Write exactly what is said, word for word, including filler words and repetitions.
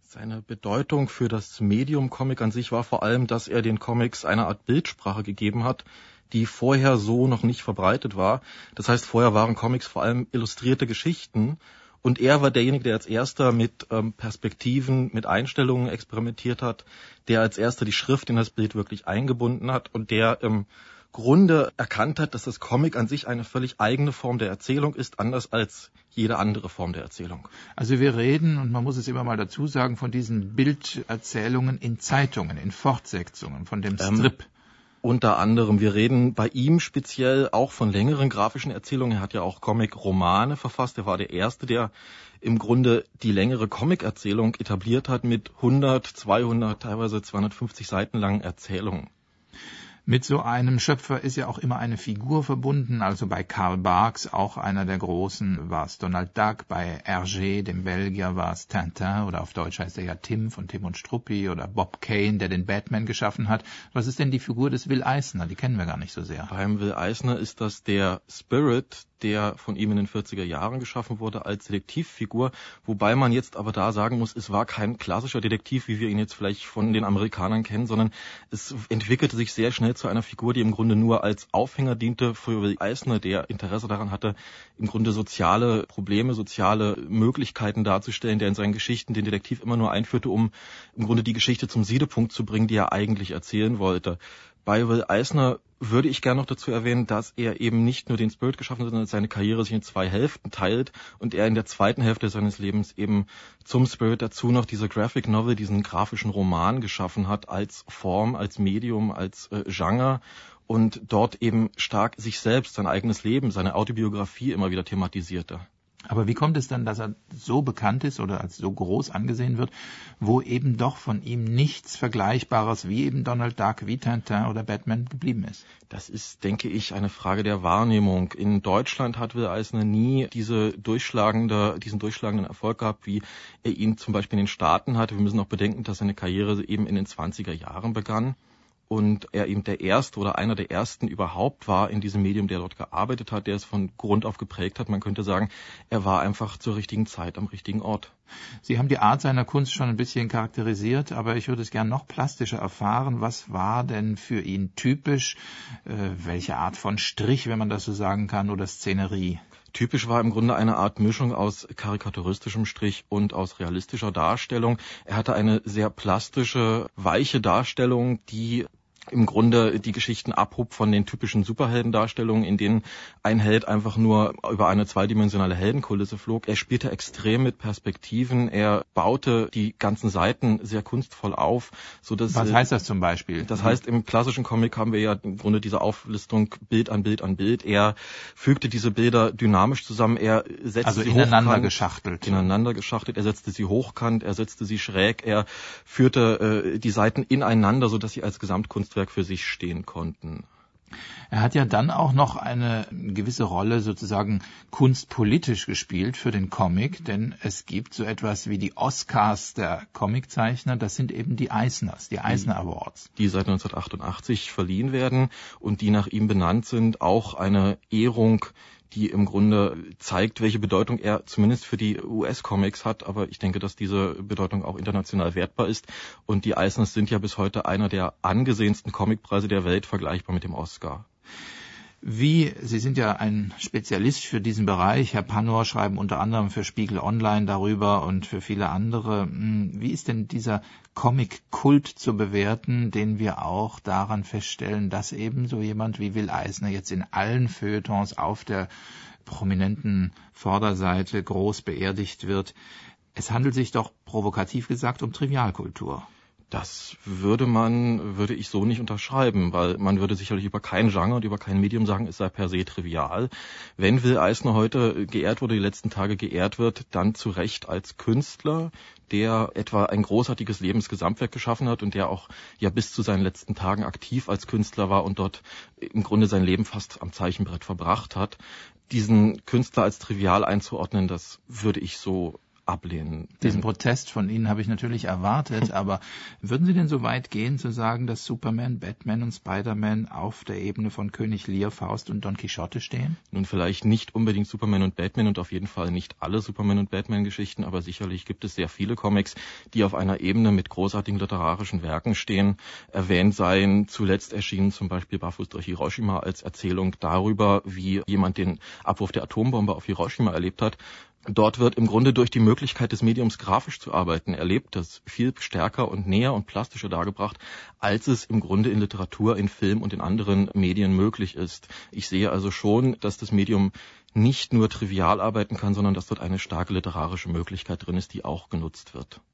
Seine Bedeutung für das Medium Comic an sich war vor allem, dass er den Comics eine Art Bildsprache gegeben hat, die vorher so noch nicht verbreitet war. Das heißt, vorher waren Comics vor allem illustrierte Geschichten und er war derjenige, der als erster mit ähm, Perspektiven, mit Einstellungen experimentiert hat, der als erster die Schrift in das Bild wirklich eingebunden hat und der im Grunde erkannt hat, dass das Comic an sich eine völlig eigene Form der Erzählung ist, anders als jede andere Form der Erzählung. Also wir reden, und man muss es immer mal dazu sagen, von diesen Bilderzählungen in Zeitungen, in Fortsetzungen, von dem Strip. Ähm, unter anderem, wir reden bei ihm speziell auch von längeren grafischen Erzählungen. Er hat ja auch Comic-Romane verfasst. Er war der Erste, der im Grunde die längere Comic-Erzählung etabliert hat mit hundert, zweihundert, teilweise zweihundertfünfzig Seiten langen Erzählungen. Mit so einem Schöpfer ist ja auch immer eine Figur verbunden, also bei Karl Barks, auch einer der Großen, war es Donald Duck, bei Hergé, dem Belgier, war es Tintin, oder auf Deutsch heißt er ja Tim von Tim und Struppi, oder Bob Kane, der den Batman geschaffen hat. Was ist denn die Figur des Will Eisner? Die kennen wir gar nicht so sehr. Beim Will Eisner ist das der Spirit, der von ihm in den vierziger Jahren geschaffen wurde als Detektivfigur, wobei man jetzt aber da sagen muss, es war kein klassischer Detektiv, wie wir ihn jetzt vielleicht von den Amerikanern kennen, sondern es entwickelte sich sehr schnell zu einer Figur, die im Grunde nur als Aufhänger diente für Will Eisner, der Interesse daran hatte, im Grunde soziale Probleme, soziale Möglichkeiten darzustellen, der in seinen Geschichten den Detektiv immer nur einführte, um im Grunde die Geschichte zum Siedepunkt zu bringen, die er eigentlich erzählen wollte. Bei Will Eisner würde ich gerne noch dazu erwähnen, dass er eben nicht nur den Spirit geschaffen hat, sondern seine Karriere sich in zwei Hälften teilt und er in der zweiten Hälfte seines Lebens eben zum Spirit dazu noch diese Graphic Novel, diesen grafischen Roman geschaffen hat als Form, als Medium, als äh, Genre und dort eben stark sich selbst, sein eigenes Leben, seine Autobiografie immer wieder thematisierte. Aber wie kommt es dann, dass er so bekannt ist oder als so groß angesehen wird, wo eben doch von ihm nichts Vergleichbares wie eben Donald Duck, wie Tintin oder Batman geblieben ist? Das ist, denke ich, eine Frage der Wahrnehmung. In Deutschland hat Will Eisner nie diese durchschlagende, diesen durchschlagenden Erfolg gehabt, wie er ihn zum Beispiel in den Staaten hatte. Wir müssen auch bedenken, dass seine Karriere eben in den zwanziger Jahren begann. Und er eben der Erste oder einer der Ersten überhaupt war in diesem Medium, der dort gearbeitet hat, der es von Grund auf geprägt hat. Man könnte sagen, er war einfach zur richtigen Zeit am richtigen Ort. Sie haben die Art seiner Kunst schon ein bisschen charakterisiert, aber ich würde es gern noch plastischer erfahren. Was war denn für ihn typisch? Äh, welche Art von Strich, wenn man das so sagen kann, oder Szenerie? Typisch war im Grunde eine Art Mischung aus karikaturistischem Strich und aus realistischer Darstellung. Er hatte eine sehr plastische, weiche Darstellung, die im Grunde die Geschichten abhob von den typischen Superheldendarstellungen, in denen ein Held einfach nur über eine zweidimensionale Heldenkulisse flog. Er spielte extrem mit Perspektiven, er baute die ganzen Seiten sehr kunstvoll auf. So dass, Was heißt das zum Beispiel? Das heißt, im klassischen Comic haben wir ja im Grunde diese Auflistung Bild an Bild an Bild. Er fügte diese Bilder dynamisch zusammen, er setzte also sie ineinander hochkant, geschachtelt. Ineinander geschachtelt, er setzte sie hochkant, er setzte sie schräg, er führte äh, die Seiten ineinander, sodass sie als Gesamtkunstwerk für sich stehen konnten. Er hat ja dann auch noch eine gewisse Rolle sozusagen kunstpolitisch gespielt für den Comic, denn es gibt so etwas wie die Oscars der Comiczeichner, das sind eben die Eisners, die Eisner Awards. Die seit neunzehnhundertachtundachtzig verliehen werden und die nach ihm benannt sind, auch eine Ehrung, die im Grunde zeigt, welche Bedeutung er zumindest für die U S-Comics hat. Aber ich denke, dass diese Bedeutung auch international wertbar ist. Und die Eisners sind ja bis heute einer der angesehensten Comicpreise der Welt, vergleichbar mit dem Oscar. Wie, Sie sind ja ein Spezialist für diesen Bereich. Herr Pannor schreiben unter anderem für Spiegel Online darüber und für viele andere. Wie ist denn dieser Comic-Kult zu bewerten, den wir auch daran feststellen, dass eben so jemand wie Will Eisner jetzt in allen Feuilletons auf der prominenten Vorderseite groß beerdigt wird? Es handelt sich doch, provokativ gesagt, um Trivialkultur. Das würde man, würde ich so nicht unterschreiben, weil man würde sicherlich über kein Genre und über kein Medium sagen, es sei per se trivial. Wenn Will Eisner heute geehrt wurde, die letzten Tage geehrt wird, dann zu Recht als Künstler, der etwa ein großartiges Lebensgesamtwerk geschaffen hat und der auch ja bis zu seinen letzten Tagen aktiv als Künstler war und dort im Grunde sein Leben fast am Zeichenbrett verbracht hat. Diesen Künstler als trivial einzuordnen, das würde ich so ablehnen. Diesen Protest von Ihnen habe ich natürlich erwartet, aber würden Sie denn so weit gehen, zu sagen, dass Superman, Batman und Spider-Man auf der Ebene von König Lear, Faust und Don Quixote stehen? Nun vielleicht nicht unbedingt Superman und Batman und auf jeden Fall nicht alle Superman- und Batman-Geschichten, aber sicherlich gibt es sehr viele Comics, die auf einer Ebene mit großartigen literarischen Werken stehen. Erwähnt seien zuletzt erschienen zum Beispiel Barfuß durch Hiroshima als Erzählung darüber, wie jemand den Abwurf der Atombombe auf Hiroshima erlebt hat. Dort wird im Grunde durch die Möglichkeit des Mediums grafisch zu arbeiten erlebt, das viel stärker und näher und plastischer dargebracht, als es im Grunde in Literatur, in Film und in anderen Medien möglich ist. Ich sehe also schon, dass das Medium nicht nur trivial arbeiten kann, sondern dass dort eine starke literarische Möglichkeit drin ist, die auch genutzt wird.